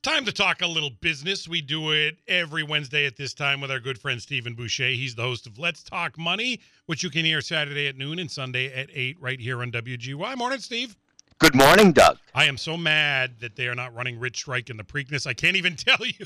Time to talk a little business. We do it every Wednesday at this time with our good friend Stephen Boucher. He's the host of Let's Talk Money, which you can hear Saturday at noon and Sunday at 8 right here on WGY. Morning, Steve. Good morning, Doug. I am so mad that they are not running Rich Strike in the Preakness. I can't even tell you.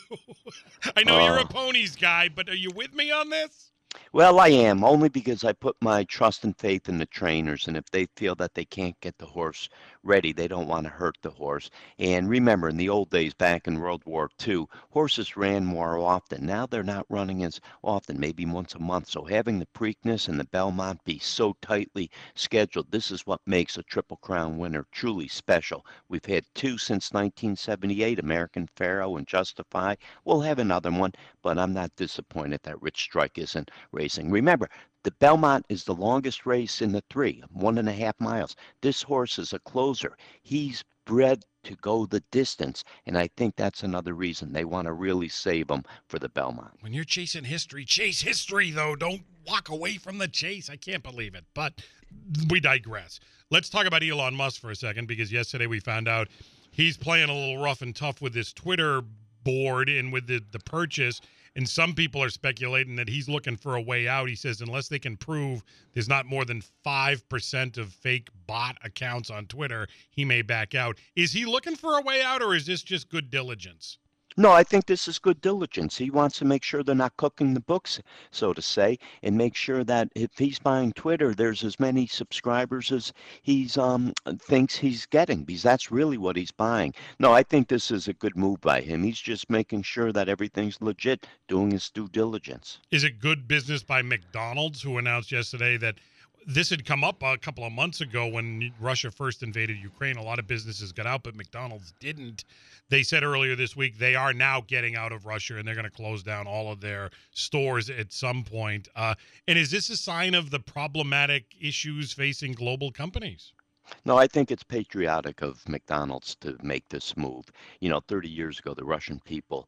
I know you're a ponies guy, but are you with me on this? Well, I am, only because I put my trust and faith in the trainers, and if they feel that they can't get the horse ready, they don't want to hurt the horse. And remember, in the old days, back in World War II, horses ran more often. Now they're not running as often, maybe once a month. So having the Preakness and the Belmont be so tightly scheduled, this is what makes a Triple Crown winner truly special. We've had two since 1978, American Pharoah and Justify. We'll have another one, but I'm not disappointed that Rich Strike isn't racing. Remember, the Belmont is the longest race in the three, 1.5 miles. This horse is a closer. He's bred to go the distance, and I think that's another reason they want to really save him for the Belmont. When you're chasing history, chase history, though. Don't walk away from the chase. I can't believe it, but we digress. Let's talk about Elon Musk for a second, because yesterday we found out he's playing a little rough and tough with his Twitter board and with the purchase. And some people are speculating that he's looking for a way out. He says unless they can prove there's not more than 5% of fake bot accounts on Twitter, he may back out. Is he looking for a way out, or is this just good diligence? No, I think this is good diligence. He wants to make sure they're not cooking the books, so to say, and make sure that if he's buying Twitter, there's as many subscribers as he's thinks he's getting, because that's really what he's buying. No, I think this is a good move by him. He's just making sure that everything's legit, doing his due diligence. Is it good business by McDonald's, who announced yesterday that this had come up a couple of months ago when Russia first invaded Ukraine? A lot of businesses got out, but McDonald's didn't. They said earlier this week they are now getting out of Russia, and they're going to close down all of their stores at some point. And is this a sign of the problematic issues facing global companies? No, I think it's patriotic of McDonald's to make this move. 30 years ago, the Russian people,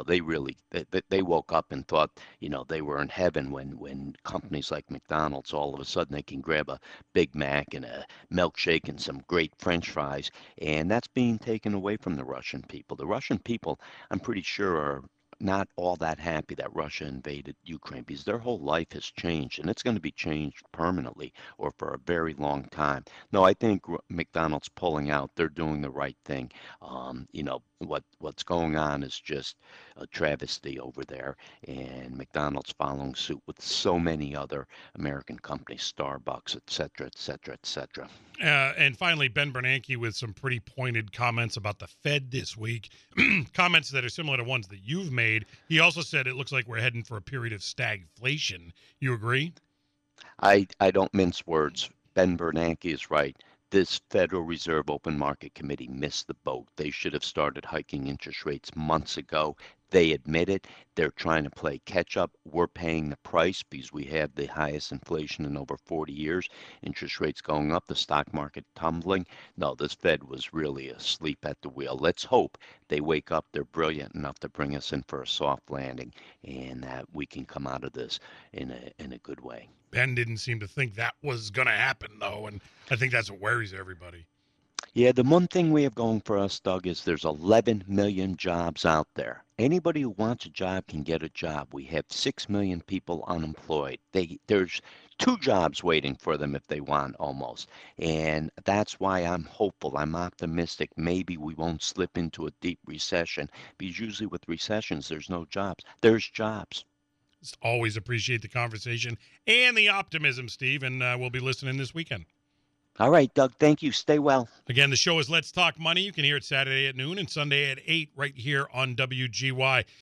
they woke up and thought, they were in heaven when companies like McDonald's, all of a sudden they can grab a Big Mac and a milkshake and some great French fries. And that's being taken away from the Russian people. The Russian people, I'm pretty sure, are not all that happy that Russia invaded Ukraine, because their whole life has changed, and it's going to be changed permanently or for a very long time. No, I think McDonald's pulling out, they're doing the right thing. What's going on is just a travesty over there, and McDonald's following suit with so many other American companies, Starbucks, et cetera, et cetera, et cetera. And finally, Ben Bernanke with some pretty pointed comments about the Fed this week, comments that are similar to ones that you've made. He also said it looks like we're heading for a period of stagflation. You agree? I don't mince words. Ben Bernanke is right. This Federal Reserve Open Market Committee missed the boat. They should have started hiking interest rates months ago. They admit it. They're trying to play catch up. We're paying the price because we have the highest inflation in over 40 years. Interest rates going up, the stock market tumbling. No, this Fed was really asleep at the wheel. Let's hope they wake up. They're brilliant enough to bring us in for a soft landing, and that we can come out of this in a good way. Ben didn't seem to think that was going to happen, though, and I think that's what worries everybody. Yeah, the one thing we have going for us, Doug, is there's 11 million jobs out there. Anybody who wants a job can get a job. We have 6 million people unemployed. There's 2 jobs waiting for them if they want, almost. And that's why I'm hopeful. I'm optimistic. Maybe we won't slip into a deep recession, because usually with recessions, there's no jobs. There's jobs. Always appreciate the conversation and the optimism, Steve, and we'll be listening this weekend. All right, Doug, thank you. Stay well. Again, the show is Let's Talk Money. You can hear it Saturday at noon and Sunday at 8 right here on WGY.